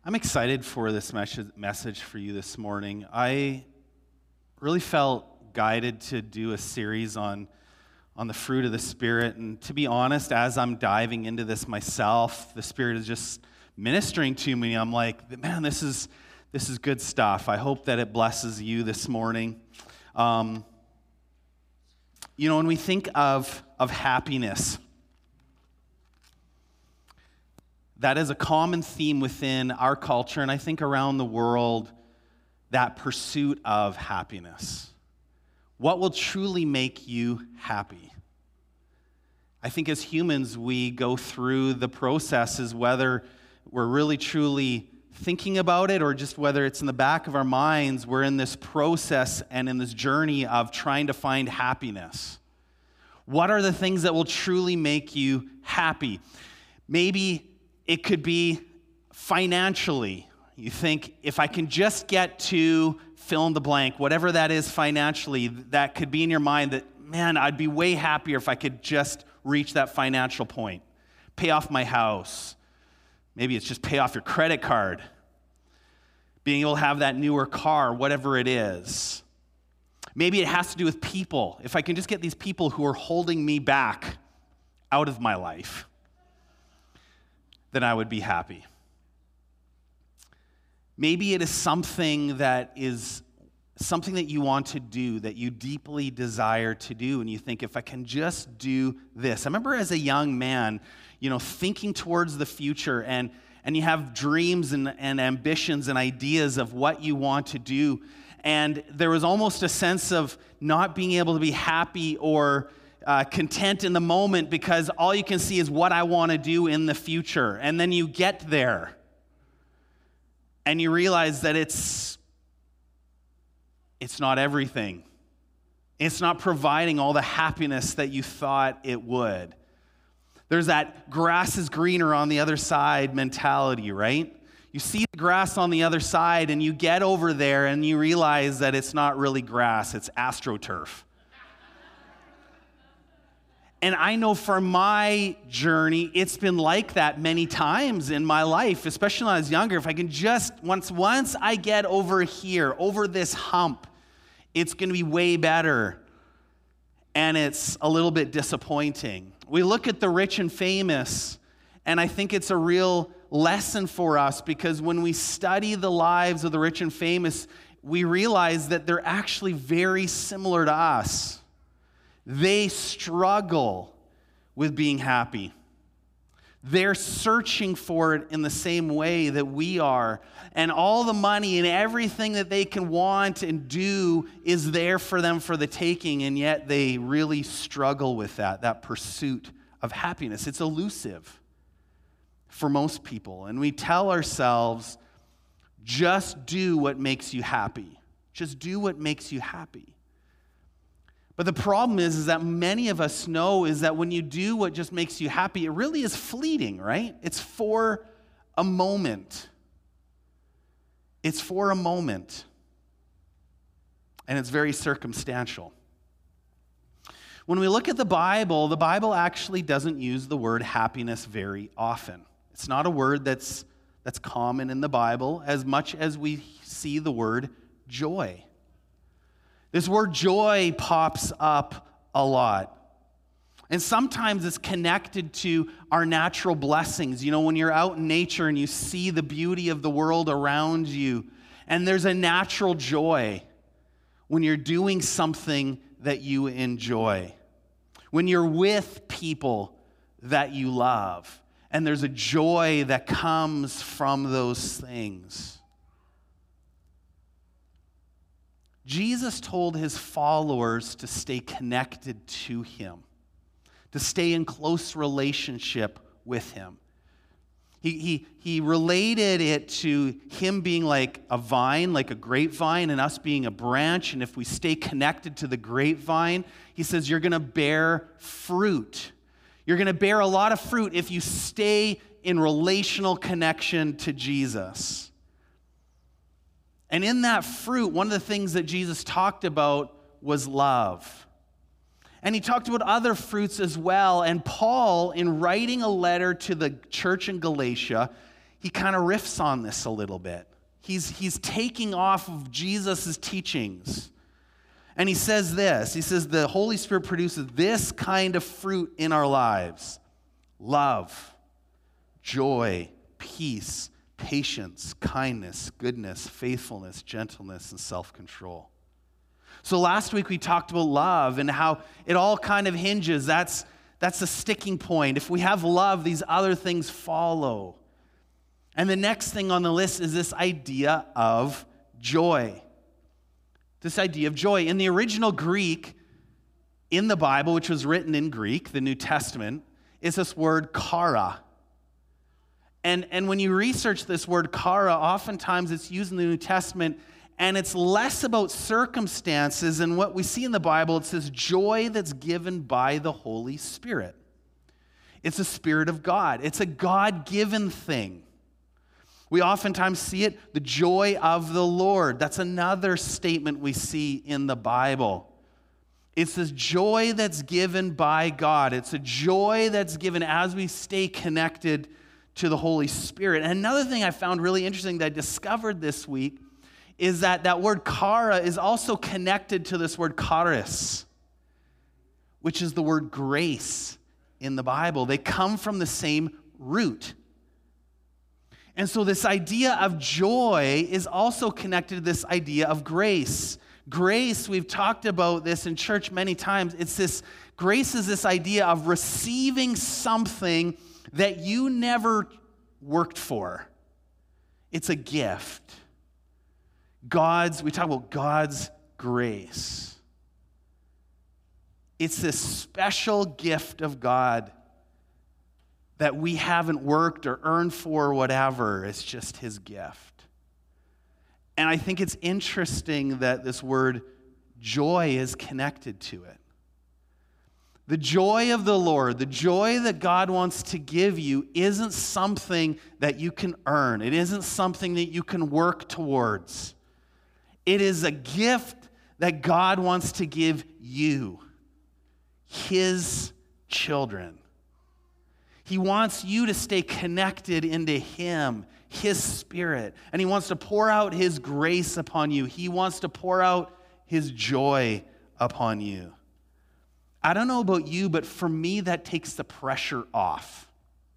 I'm excited for this message for you this morning. I really felt guided to do a series on the fruit of the Spirit. And to be honest, as I'm diving into this myself, the Spirit is just ministering to me. I'm like, man, this is good stuff. I hope that it blesses you this morning. When we think of happiness, that is a common theme within our culture, and I think around the world, that pursuit of happiness. What will truly make you happy? I think as humans, we go through the processes, whether we're really truly thinking about it or just whether it's in the back of our minds, we're in this process and in this journey of trying to find happiness. What are the things that will truly make you happy? Maybe it could be financially. You think, if I can just get to fill in the blank, whatever that is financially, that could be in your mind that, man, I'd be way happier if I could just reach that financial point. Pay off my house. Maybe it's just pay off your credit card. Being able to have that newer car, whatever it is. Maybe it has to do with people. If I can just get these people who are holding me back out of my life, then I would be happy. Maybe it is something that you want to do, that you deeply desire to do, and you think, if I can just do this. I remember as a young man, thinking towards the future, and you have dreams and ambitions and ideas of what you want to do, and there was almost a sense of not being able to be happy or content in the moment because all you can see is what I want to do in the future. And then you get there and you realize that it's not everything. It's not providing all the happiness that you thought it would. There's that grass is greener on the other side mentality, right? You see the grass on the other side and you get over there and you realize that it's not really grass, it's AstroTurf. And I know for my journey, it's been like that many times in my life, especially when I was younger. If I can just, once I get over here, over this hump, it's going to be way better. And it's a little bit disappointing. We look at the rich and famous, and I think it's a real lesson for us because when we study the lives of the rich and famous, we realize that they're actually very similar to us. They struggle with being happy. They're searching for it in the same way that we are. And all the money and everything that they can want and do is there for them for the taking, and yet they really struggle with that pursuit of happiness. It's elusive for most people. And we tell ourselves, just do what makes you happy. Just do what makes you happy. But the problem is that many of us know is that when you do what just makes you happy, it really is fleeting, right? It's for a moment. It's for a moment. And it's very circumstantial. When we look at the Bible actually doesn't use the word happiness very often. It's not a word that's common in the Bible as much as we see the word joy. This word joy pops up a lot. And sometimes it's connected to our natural blessings. When you're out in nature and you see the beauty of the world around you, and there's a natural joy when you're doing something that you enjoy. When you're with people that you love, and there's a joy that comes from those things. Jesus told his followers to stay connected to him, to stay in close relationship with him. He related it to him being like a vine, like a grapevine, and us being a branch. And if we stay connected to the grapevine, he says you're going to bear fruit. You're going to bear a lot of fruit if you stay in relational connection to Jesus. And in that fruit, one of the things that Jesus talked about was love. And he talked about other fruits as well. And Paul, in writing a letter to the church in Galatia, he kind of riffs on this a little bit. He's taking off of Jesus' teachings. And he says this. He says the Holy Spirit produces this kind of fruit in our lives: love, joy, peace, patience, kindness, goodness, faithfulness, gentleness, and self-control. So last week we talked about love and how it all kind of hinges. That's the sticking point. If we have love, these other things follow. And the next thing on the list is this idea of joy. This idea of joy. In the original Greek, in the Bible, which was written in Greek, the New Testament, is this word chara. And when you research this word chara, oftentimes it's used in the New Testament, and it's less about circumstances. And what we see in the Bible, it says joy that's given by the Holy Spirit. It's a Spirit of God. It's a God-given thing. We oftentimes see it, the joy of the Lord. That's another statement we see in the Bible. It's this joy that's given by God. It's a joy that's given as we stay connected to the Holy Spirit. And another thing I found really interesting that I discovered this week is that word chara is also connected to this word charis, which is the word grace in the Bible. They come from the same root. And so this idea of joy is also connected to this idea of grace. Grace, we've talked about this in church many times. Grace is this idea of receiving something that you never worked for. It's a gift. We talk about God's grace. It's this special gift of God that we haven't worked or earned for or whatever. It's just his gift. And I think it's interesting that this word joy is connected to it. The joy of the Lord, the joy that God wants to give you, isn't something that you can earn. It isn't something that you can work towards. It is a gift that God wants to give you, his children. He wants you to stay connected into him, his Spirit, and he wants to pour out his grace upon you. He wants to pour out his joy upon you. I don't know about you, but for me, that takes the pressure off.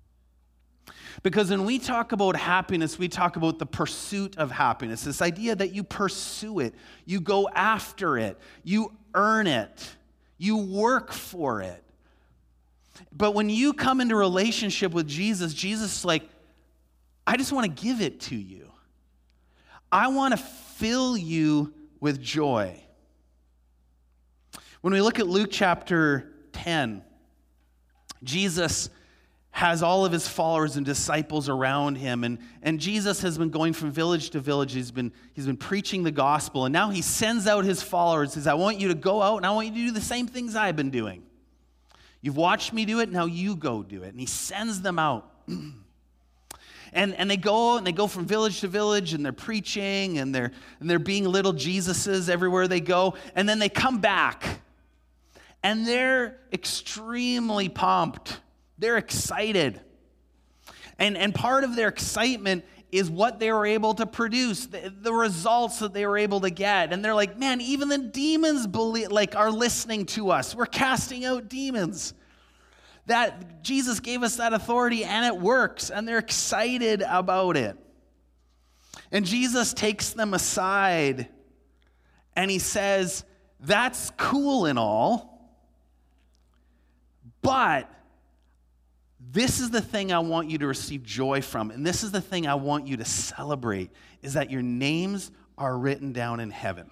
Because when we talk about happiness, we talk about the pursuit of happiness, this idea that you pursue it, you go after it, you earn it, you work for it. But when you come into relationship with Jesus, Jesus is like, I just want to give it to you. I want to fill you with joy. When we look at Luke chapter 10, Jesus has all of his followers and disciples around him, and Jesus has been going from village to village. He's been preaching the gospel, and now he sends out his followers. He says, I want you to go out, and I want you to do the same things I've been doing. You've watched me do it, now you go do it. And he sends them out. And they go from village to village, and they're preaching, and they're being little Jesuses everywhere they go. And then they come back, and they're extremely pumped. They're excited. And part of their excitement is what they were able to produce, the results that they were able to get. And they're like, man, even the demons are listening to us. We're casting out demons. That Jesus gave us that authority, and it works, and they're excited about it. And Jesus takes them aside, and he says, that's cool and all, but this is the thing I want you to receive joy from, and this is the thing I want you to celebrate, is that your names are written down in heaven.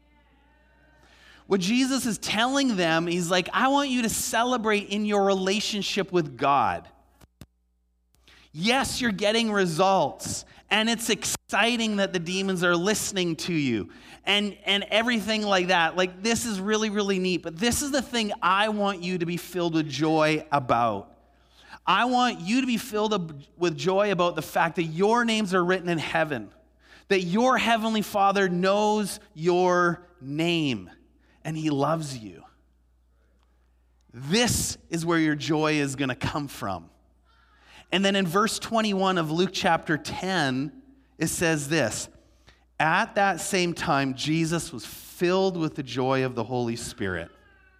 What Jesus is telling them, he's like, I want you to celebrate in your relationship with God. Yes, you're getting results, and it's exciting that the demons are listening to you, and everything like that. Like, this is really, really neat, but this is the thing I want you to be filled with joy about. I want you to be filled with joy about the fact that your names are written in heaven, that your heavenly Father knows your name, and he loves you. This is where your joy is going to come from. And then in verse 21 of Luke chapter 10, it says this, at that same time, Jesus was filled with the joy of the Holy Spirit.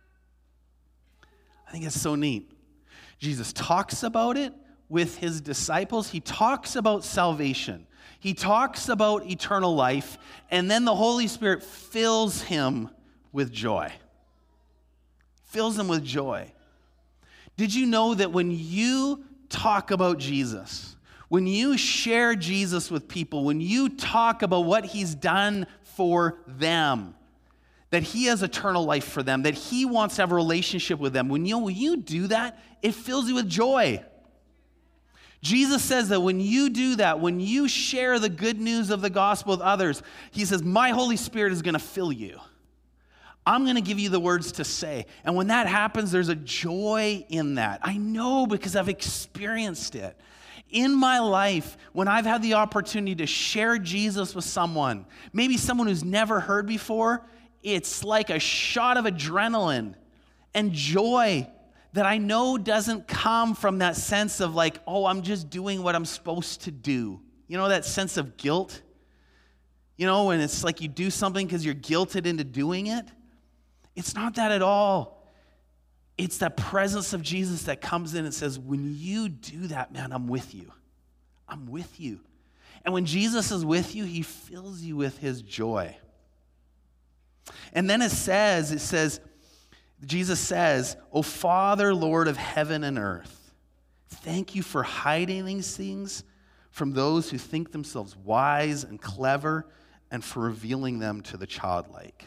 I think it's so neat. Jesus talks about it with his disciples. He talks about salvation. He talks about eternal life. And then the Holy Spirit fills him with joy. Fills him with joy. Did you know that when you talk about Jesus, when you share Jesus with people, when you talk about what he's done for them, that he has eternal life for them, that he wants to have a relationship with them, when you do that, it fills you with joy. Jesus says that when you do that, when you share the good news of the gospel with others, he says, my Holy Spirit is going to fill you. I'm going to give you the words to say. And when that happens, there's a joy in that. I know because I've experienced it. In my life, when I've had the opportunity to share Jesus with someone, maybe someone who's never heard before, it's like a shot of adrenaline and joy that I know doesn't come from that sense of like, oh, I'm just doing what I'm supposed to do. You know, that sense of guilt? You know, when it's like you do something because you're guilted into doing it? It's not that at all. It's that presence of Jesus that comes in and says, when you do that, man, I'm with you. I'm with you. And when Jesus is with you, he fills you with his joy. And then it says, Jesus says, O Father, Lord of heaven and earth, thank you for hiding these things from those who think themselves wise and clever and for revealing them to the childlike.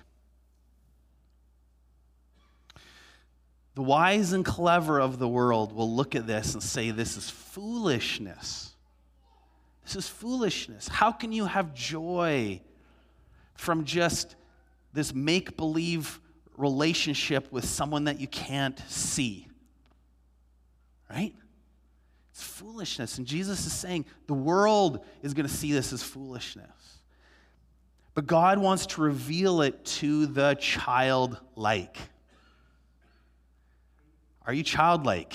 The wise and clever of the world will look at this and say, this is foolishness. This is foolishness. How can you have joy from just this make-believe relationship with someone that you can't see? Right? It's foolishness. And Jesus is saying the world is going to see this as foolishness. But God wants to reveal it to the childlike. Are you childlike?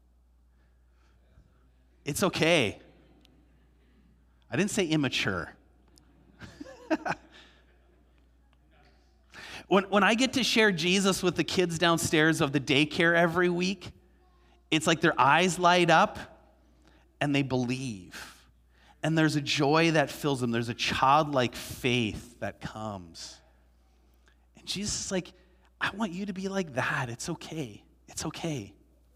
It's okay. I didn't say immature. When I get to share Jesus with the kids downstairs of the daycare every week, it's like their eyes light up and they believe. And there's a joy that fills them. There's a childlike faith that comes. And Jesus is like, I want you to be like that. It's okay. It's okay.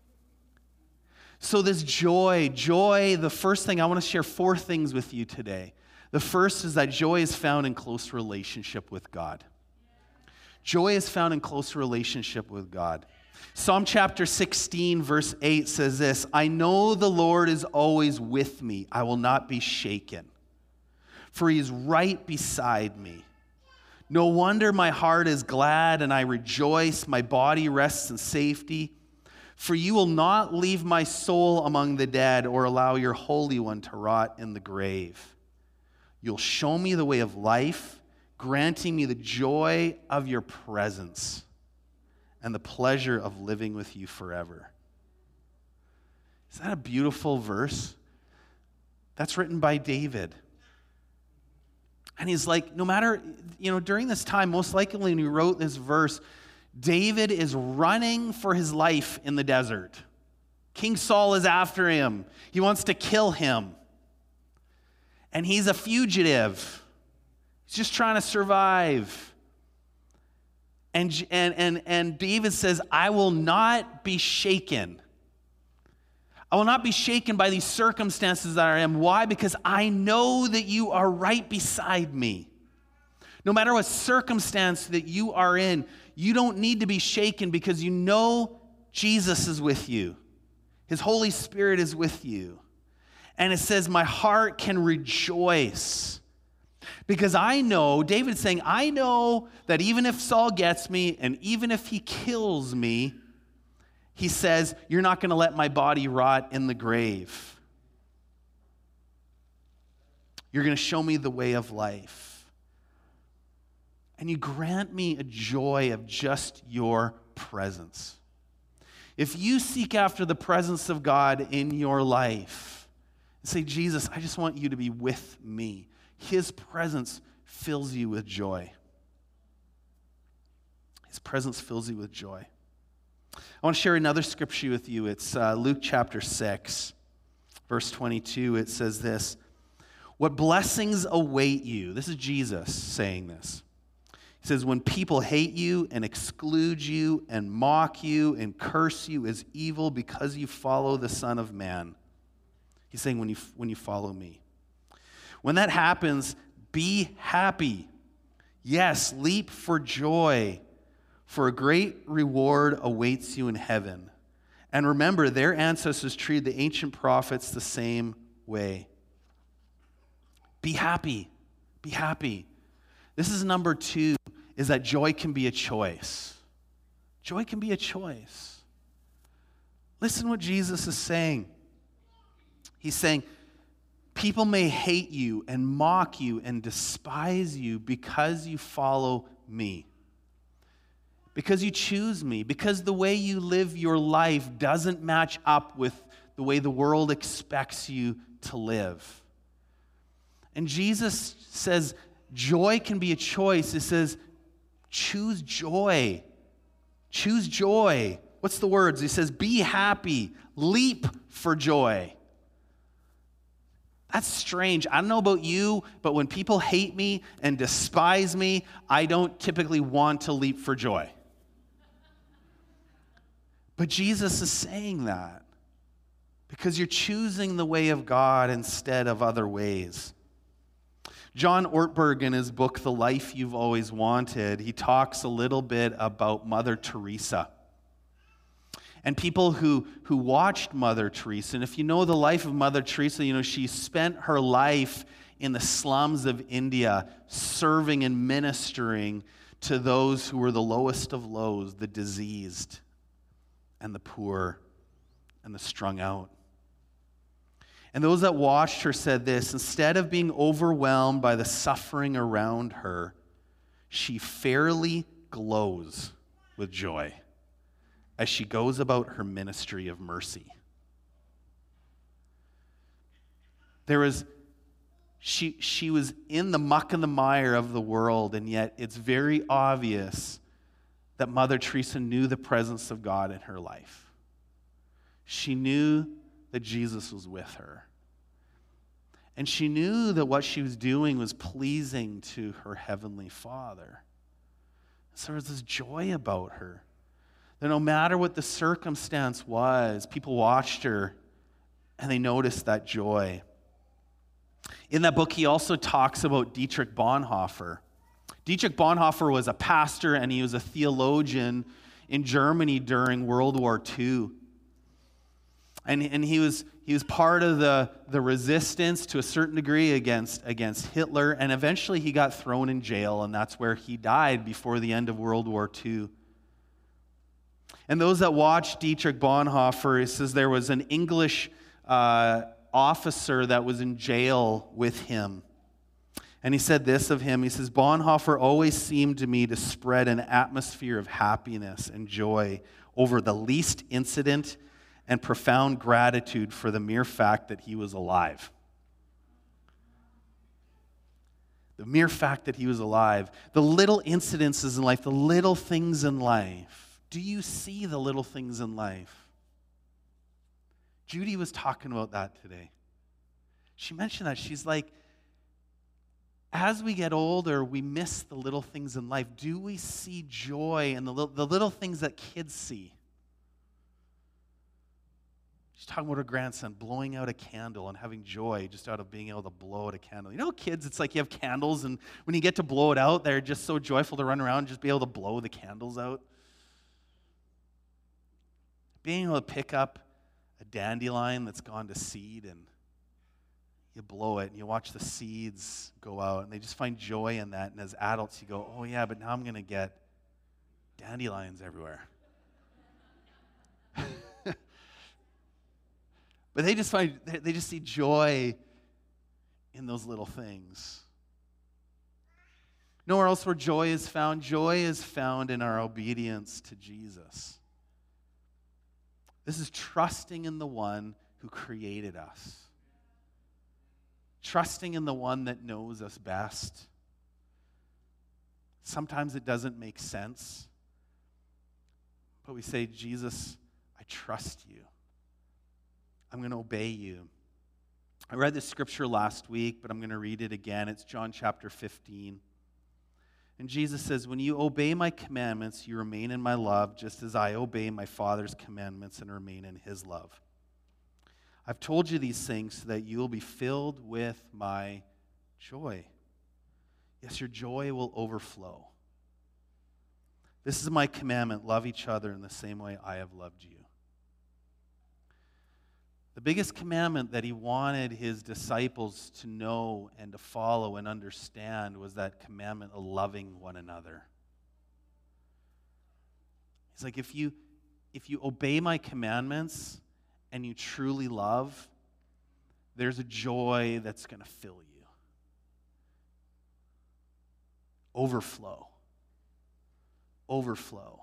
So this joy, the first thing, I want to share 4 things with you today. The first is that joy is found in close relationship with God. Joy is found in close relationship with God. Psalm chapter 16, verse 8 says this, I know the Lord is always with me. I will not be shaken, for he is right beside me. No wonder my heart is glad and I rejoice. My body rests in safety. For you will not leave my soul among the dead or allow your Holy One to rot in the grave. You'll show me the way of life, granting me the joy of your presence and the pleasure of living with you forever. Is that a beautiful verse? That's written by David. And he's like, no matter, during this time, most likely when he wrote this verse, David is running for his life in the desert. King Saul is after him. He wants to kill him. And he's a fugitive. He's just trying to survive. And David says, I will not be shaken. I will not be shaken by these circumstances that I am. Why? Because I know that you are right beside me. No matter what circumstance that you are in, you don't need to be shaken because you know Jesus is with you. His Holy Spirit is with you. And it says, my heart can rejoice. Because I know, David's saying, I know that even if Saul gets me and even if he kills me, he says, you're not going to let my body rot in the grave. You're going to show me the way of life. And you grant me a joy of just your presence. If you seek after the presence of God in your life, Say, Jesus, I just want you to be with me. His presence fills you with joy. His presence fills you with joy. I want to share another scripture with you. It's Luke chapter 6, verse 22. It says this, what blessings await you? This is Jesus saying this. He says, when people hate you and exclude you and mock you and curse you as evil because you follow the Son of Man. He's saying when you follow me. When that happens, be happy. Yes, leap for joy, for a great reward awaits you in heaven. And remember, their ancestors treated the ancient prophets the same way. Be happy. Be happy. This is number 2, is that joy can be a choice. Joy can be a choice. Listen what Jesus is saying. He's saying, people may hate you and mock you and despise you because you follow me. Because you choose me. Because the way you live your life doesn't match up with the way the world expects you to live. And Jesus says joy can be a choice. It says, choose joy. Choose joy. What's the words? He says, be happy. Leap for joy. That's strange. I don't know about you, but when people hate me and despise me, I don't typically want to leap for joy. But Jesus is saying that because you're choosing the way of God instead of other ways. John Ortberg, in his book, The Life You've Always Wanted, he talks a little bit about Mother Teresa and people who watched Mother Teresa. And if you know the life of Mother Teresa, you know she spent her life in the slums of India serving and ministering to those who were the lowest of lows, the diseased and the poor and the strung out. And those that watched her said this, instead of being overwhelmed by the suffering around her, she fairly glows with joy as she goes about her ministry of mercy. She was in the muck and the mire of the world, and yet it's very obvious that Mother Teresa knew the presence of God in her life. She knew that Jesus was with her. And she knew that what she was doing was pleasing to her heavenly Father. So there was this joy about her. That no matter what the circumstance was, people watched her and they noticed that joy. In that book, he also talks about Dietrich Bonhoeffer. Dietrich Bonhoeffer was a pastor and he was a theologian in Germany during World War II. And he was part of the resistance to a certain degree against Hitler, and eventually he got thrown in jail, and that's where he died before the end of World War II. And those that watched Dietrich Bonhoeffer, it says there was an English officer that was in jail with him. And he said this of him, he says, Bonhoeffer always seemed to me to spread an atmosphere of happiness and joy over the least incident and profound gratitude for the mere fact that he was alive. The mere fact that he was alive. The little incidences in life, the little things in life. Do you see the little things in life? Judy was talking about that today. She mentioned that. She's like, as we get older, we miss the little things in life. Do we see joy in the little things that kids see? She's talking about her grandson blowing out a candle and having joy just out of being able to blow out a candle. You know, kids, it's like you have candles, and when you get to blow it out, they're just so joyful to run around and just be able to blow the candles out. Being able to pick up a dandelion that's gone to seed and you blow it and you watch the seeds go out and they just find joy in that. And as adults, you go, oh yeah, but now I'm going to get dandelions everywhere. But they just see joy in those little things. Nowhere else where joy is found. Joy is found in our obedience to Jesus. This is trusting in the one who created us. trusting in the one that knows us best. Sometimes it doesn't make sense, but we say, Jesus, I trust you. I'm going to obey you. I read this scripture last week, but I'm going to read it again. It's John chapter 15. And Jesus says, when you obey my commandments, you remain in my love, just as I obey my Father's commandments and remain in his love. I've told you these things so that you will be filled with my joy. Yes, your joy will overflow. This is my commandment, love each other in the same way I have loved you. The biggest commandment that he wanted his disciples to know and to follow and understand was that commandment of loving one another. He's like, if you obey my commandments and you truly love, there's a joy that's going to fill you. Overflow. Overflow.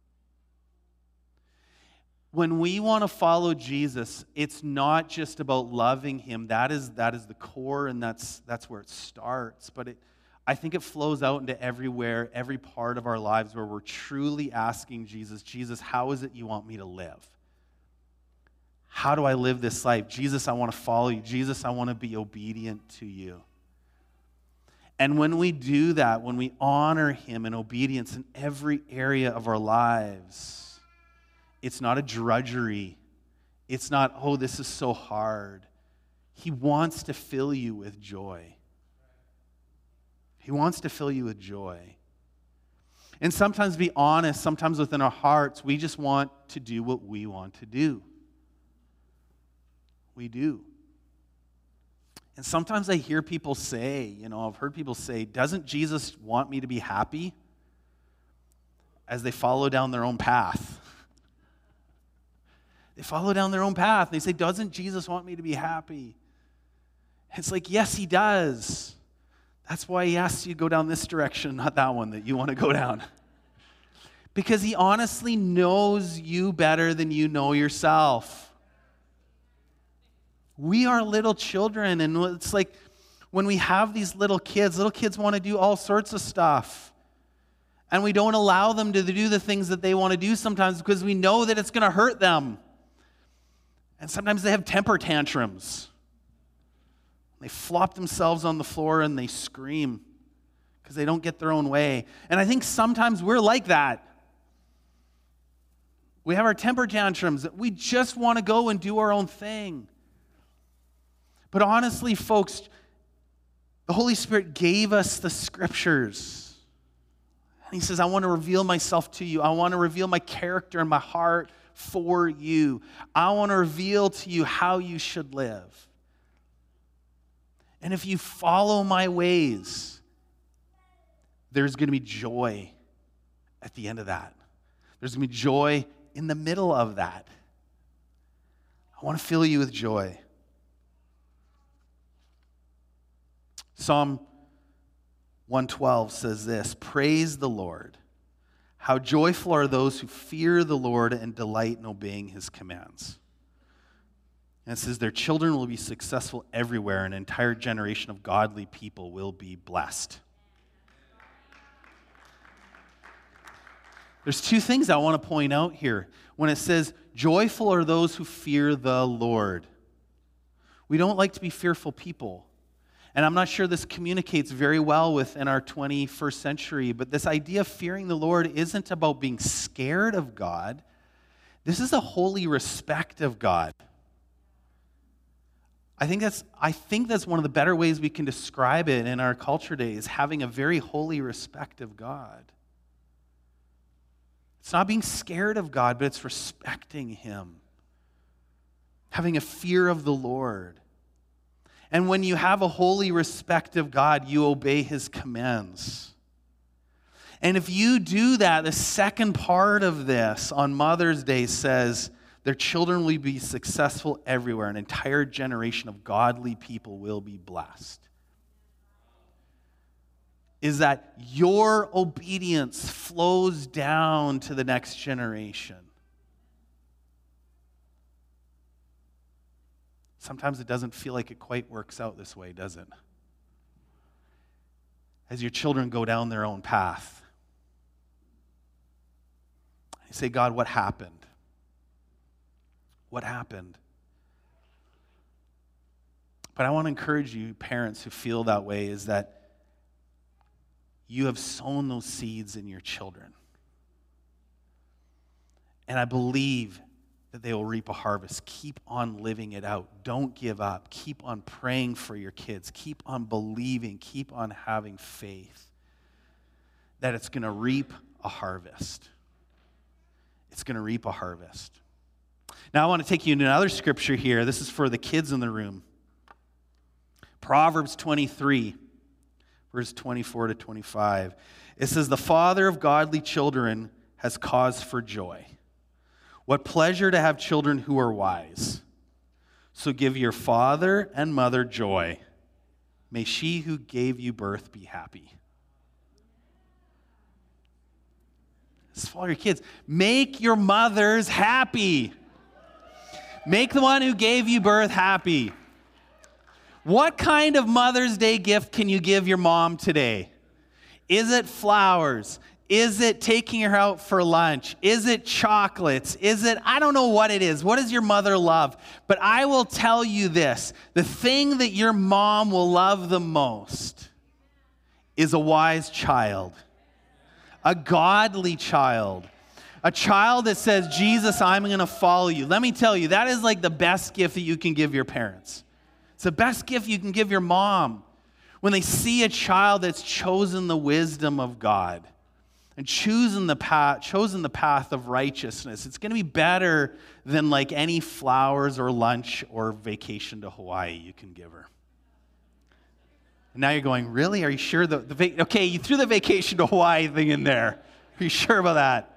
When we want to follow Jesus, it's not just about loving him. That is the core, and that's where it starts. But I think it flows out into everywhere, every part of our lives where we're truly asking Jesus, Jesus, how is it you want me to live? How do I live this life? Jesus, I want to follow you. Jesus, I want to be obedient to you. And when we do that, when we honor him in obedience in every area of our lives, it's not a drudgery. It's not, oh, this is so hard. He wants to fill you with joy. He wants to fill you with joy. And sometimes, be honest, sometimes within our hearts, we just want to do what we want to do. We do. And sometimes I hear people say, I've heard people say, doesn't Jesus want me to be happy? As they follow down their own path. They follow down their own path. They say, doesn't Jesus want me to be happy? It's like, yes, he does. That's why he asks you to go down this direction, not that one that you want to go down. Because he honestly knows you better than you know yourself. We are little children, and it's like when we have these little kids want to do all sorts of stuff. And we don't allow them to do the things that they want to do sometimes because we know that it's going to hurt them. And sometimes they have temper tantrums. They flop themselves on the floor and they scream because they don't get their own way. And I think sometimes we're like that. We have our temper tantrums. We just want to go and do our own thing. But honestly, folks, the Holy Spirit gave us the scriptures. And he says, I want to reveal myself to you. I want to reveal my character and my heart for you. I want to reveal to you how you should live. And if you follow my ways, there's going to be joy at the end of that. There's going to be joy in the middle of that. I want to fill you with joy. Psalm 112 says this, praise the Lord. How joyful are those who fear the Lord and delight in obeying his commands. And it says their children will be successful everywhere. An entire generation of godly people will be blessed. There's two things I want to point out here. When it says, joyful are those who fear the Lord. We don't like to be fearful people. And I'm not sure this communicates very well within our 21st century, but this idea of fearing the Lord isn't about being scared of God. This is a holy respect of God. I think that's one of the better ways we can describe it in our culture today, is having a very holy respect of God. It's not being scared of God, but it's respecting him. Having a fear of the Lord. And when you have a holy respect of God, you obey his commands. And if you do that, the second part of this on Mother's Day says, their children will be successful everywhere. An entire generation of godly people will be blessed. Is that your obedience flows down to the next generation. sometimes it doesn't feel like it quite works out this way, does it? As your children go down their own path. You say, God, what happened? What happened? But I want to encourage you, parents who feel that way, is that you have sown those seeds in your children. And I believe that they will reap a harvest. Keep on living it out. Don't give up. Keep on praying for your kids. Keep on believing. Keep on having faith that it's going to reap a harvest. It's going to reap a harvest. Now I want to take you into another scripture here. This is for the kids in the room. Proverbs 23, verse 24 to 25. It says, the father of godly children has cause for joy. What pleasure to have children who are wise. So give your father and mother joy. May she who gave you birth be happy. This is for all your kids. Make your mothers happy. Make the one who gave you birth happy. What kind of Mother's Day gift can you give your mom today? Is it flowers? Is it taking her out for lunch? Is it chocolates? Is it, I don't know what it is. What does your mother love? But I will tell you this, the thing that your mom will love the most is a wise child, a godly child, a child that says, Jesus, I'm going to follow you. Let me tell you, that is like the best gift that you can give your parents. It's the best gift you can give your mom. When they see a child that's chosen the wisdom of God, and chosen the path of righteousness, it's going to be better than like any flowers or lunch or vacation to Hawaii you can give her. And now you're going, really? Are you sure? Okay, you threw the vacation to Hawaii thing in there. Are you sure about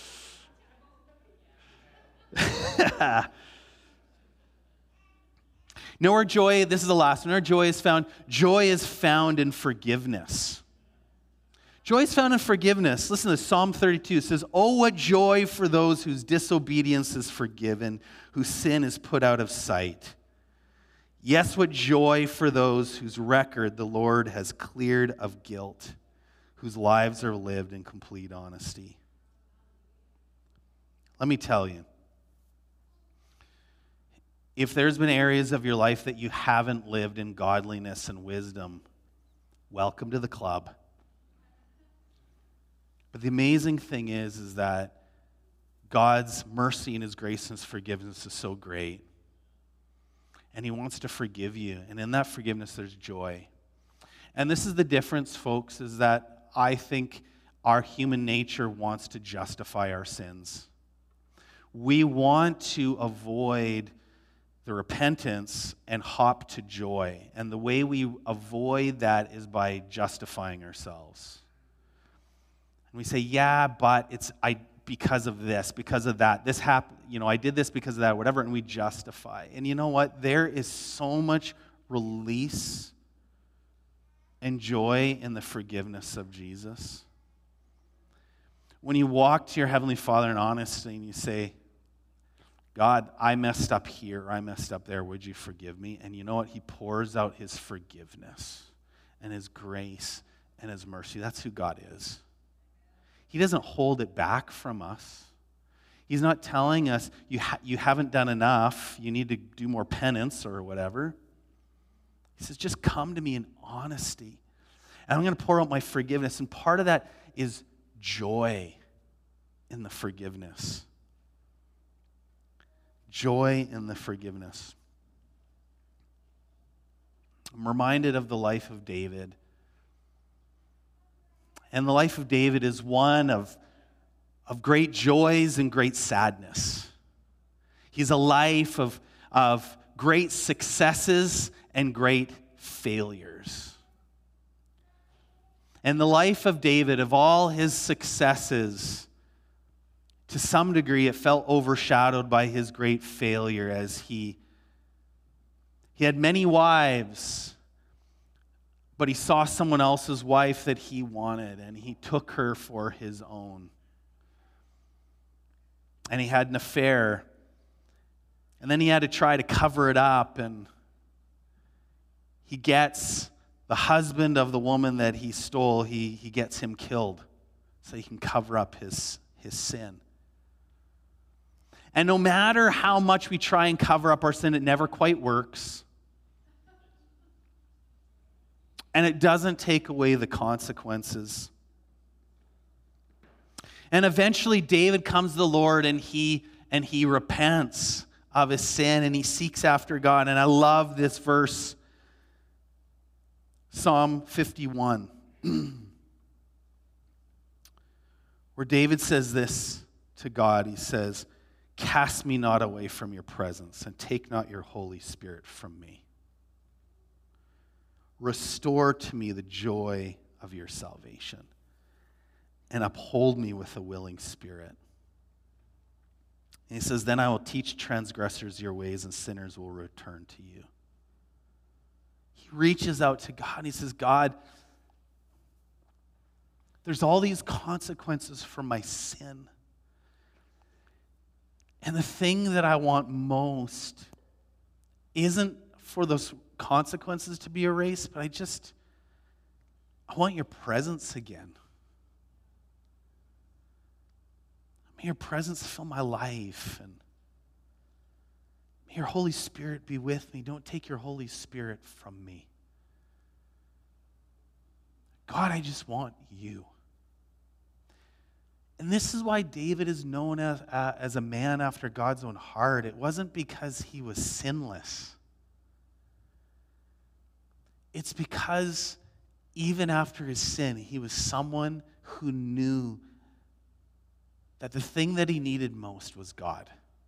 that? Know where joy, this is the last one, where joy is found. Joy is found in forgiveness. Joy is found in forgiveness. Listen to Psalm 32. It says, oh, what joy for those whose disobedience is forgiven, whose sin is put out of sight. Yes, what joy for those whose record the Lord has cleared of guilt, whose lives are lived in complete honesty. Let me tell you, if there's been areas of your life that you haven't lived in godliness and wisdom, welcome to the club. But the amazing thing is that God's mercy and his grace and his forgiveness is so great. And he wants to forgive you. And in that forgiveness, there's joy. And this is the difference, folks, is that I think our human nature wants to justify our sins. We want to avoid the repentance and hop to joy. And the way we avoid that is by justifying ourselves. And we say, yeah, but it's because of this, because of that. This happened, I did this because of that, whatever, and we justify. And you know what? There is so much release and joy in the forgiveness of Jesus. When you walk to your Heavenly Father in honesty and you say, God, I messed up here, I messed up there, would you forgive me? And you know what? He pours out his forgiveness and his grace and his mercy. That's who God is. He doesn't hold it back from us. He's not telling us, you haven't done enough, you need to do more penance or whatever. He says, just come to me in honesty. And I'm going to pour out my forgiveness. And part of that is joy in the forgiveness. Joy in the forgiveness. I'm reminded of the life of David. And the life of David is one of great joys and great sadness. He's a life of great successes and great failures. And the life of David, of all his successes, to some degree it felt overshadowed by his great failure as he had many wives, but he saw someone else's wife that he wanted, and he took her for his own. And he had an affair. And then he had to try to cover it up, and he gets the husband of the woman that he stole, he gets him killed so he can cover up his sin. And no matter how much we try and cover up our sin, it never quite works. And it doesn't take away the consequences. And eventually David comes to the Lord, and he repents of his sin, and he seeks after God. And I love this verse, Psalm 51, where David says this to God. He says, "Cast me not away from your presence, and take not your Holy Spirit from me. Restore to me the joy of your salvation, and uphold me with a willing spirit." And he says, "Then I will teach transgressors your ways, and sinners will return to you." He reaches out to God, and he says, "God, there's all these consequences for my sin. And the thing that I want most isn't for those consequences to be erased, but I want your presence again. May your presence fill my life, and may your Holy Spirit be with me. Don't take your Holy Spirit from me. God, I just want you." And this is why David is known as a man after God's own heart. It wasn't because he was sinless. It's because even after his sin, he was someone who knew that the thing that he needed most was God.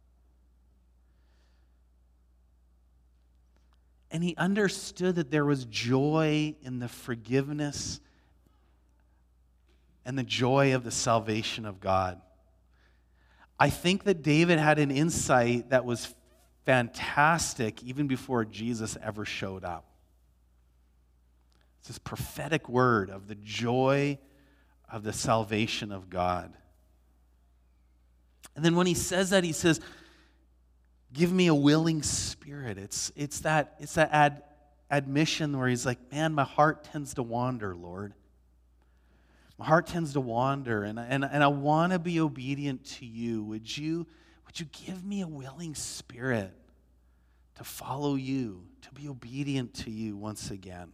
And he understood that there was joy in the forgiveness and the joy of the salvation of God. I think that David had an insight that was fantastic even before Jesus ever showed up. It's this prophetic word of the joy of the salvation of God. And then when he says that, he says, "Give me a willing spirit." It's that admission where he's like, "Man, my heart tends to wander, Lord. My heart tends to wander, and I want to be obedient to you. Would you give me a willing spirit to follow you, to be obedient to you once again?"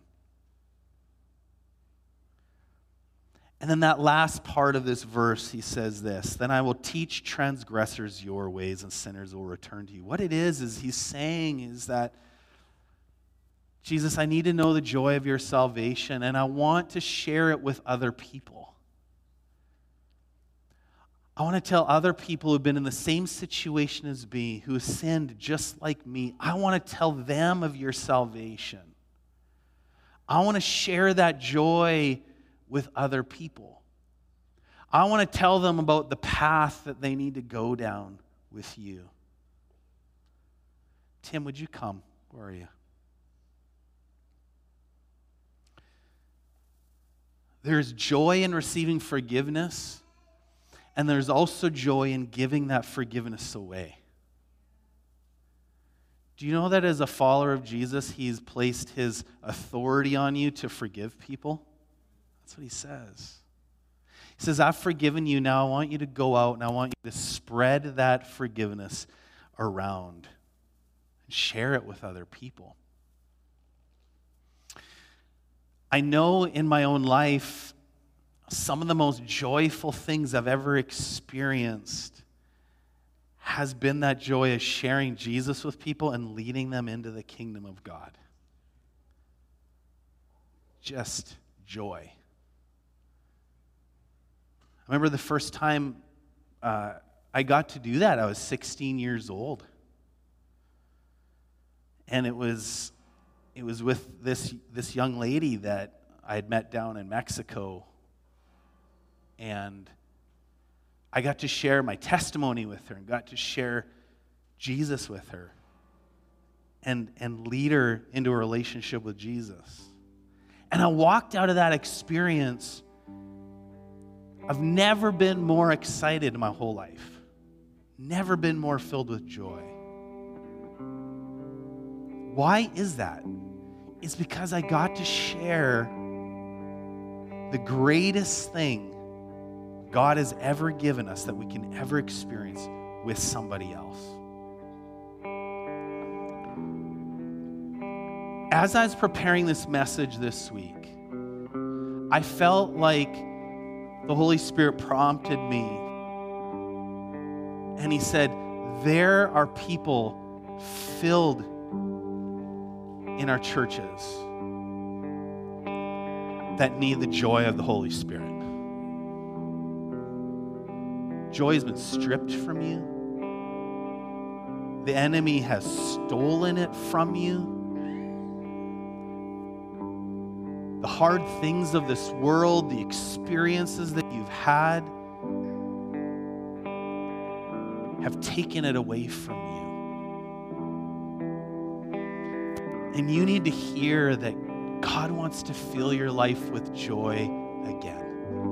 And then that last part of this verse, he says this, "Then I will teach transgressors your ways, and sinners will return to you." What it is he's saying is that, Jesus, I need to know the joy of your salvation, and I want to share it with other people. I want to tell other people who've been in the same situation as me, who have sinned just like me. I want to tell them of your salvation. I want to share that joy with other people. I want to tell them about the path that they need to go down with you. Tim, would you come? Where are you? There's joy in receiving forgiveness, and there's also joy in giving that forgiveness away. Do you know that as a follower of Jesus, he's placed his authority on you to forgive people? That's what he says. He says, "I've forgiven you. Now I want you to go out, and I want you to spread that forgiveness around and share it with other people." I know in my own life, some of the most joyful things I've ever experienced has been that joy of sharing Jesus with people and leading them into the kingdom of God. Just joy. I remember the first time I got to do that, I was 16 years old. And it was with this young lady that I had met down in Mexico. And I got to share my testimony with her and got to share Jesus with her and lead her into a relationship with Jesus. And I walked out of that experience. I've never been more excited in my whole life. Never been more filled with joy. Why is that? It's because I got to share the greatest thing God has ever given us that we can ever experience with somebody else. As I was preparing this message this week, I felt like the Holy Spirit prompted me, and He said, there are people filled in our churches that need the joy of the Holy Spirit. Joy has been stripped from you. The enemy has stolen it from you. The hard things of this world, the experiences that you've had, have taken it away from you. And you need to hear that God wants to fill your life with joy again.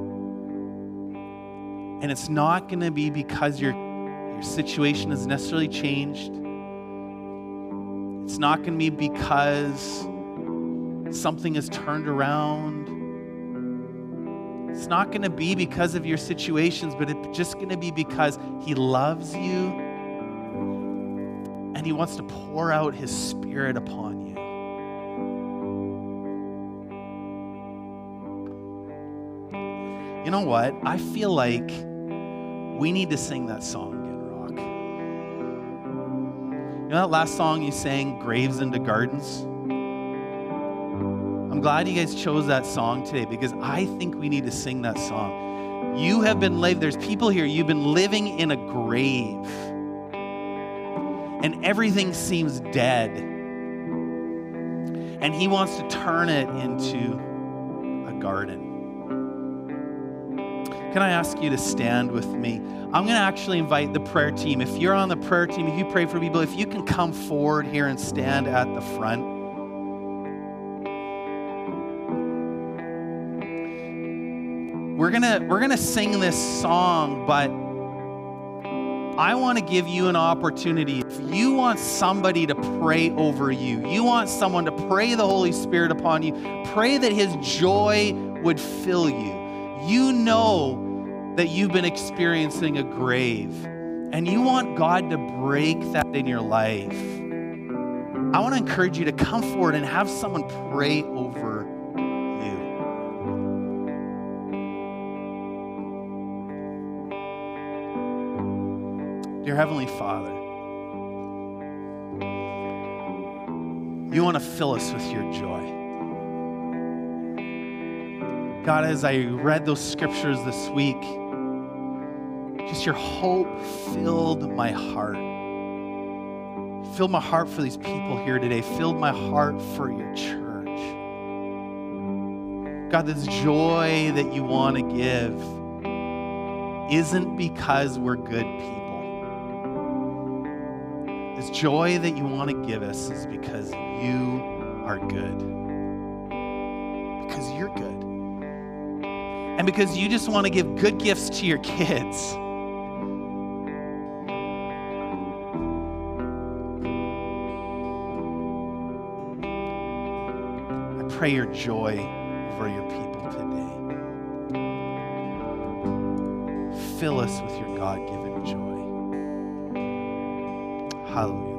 And it's not going to be because your situation has necessarily changed. It's not going to be because something has turned around. It's not going to be because of your situations, but it's just going to be because He loves you and He wants to pour out His Spirit upon you. You know what? I feel like we need to sing that song again, Rock. You know that last song you sang, Graves into Gardens? I'm glad you guys chose that song today because I think we need to sing that song. You have been there's people here, you've been living in a grave and everything seems dead. And He wants to turn it into a garden. Can I ask you to stand with me? I'm going to actually invite the prayer team. If you're on the prayer team, if you pray for people, if you can come forward here and stand at the front. We're gonna sing this song, but I want to give you an opportunity. If you want somebody to pray over you, you want someone to pray the Holy Spirit upon you, pray that His joy would fill you. You know that you've been experiencing a grave, and you want God to break that in your life. I want to encourage you to come forward and have someone pray over you. Dear Heavenly Father, you want to fill us with your joy. God, as I read those scriptures this week, just your hope filled my heart. Filled my heart for these people here today. Filled my heart for your church. God, this joy that you want to give isn't because we're good people. This joy that you want to give us is because you are good. Because you're good. And because you just want to give good gifts to your kids. I pray your joy over your people today. Fill us with your God-given joy. Hallelujah.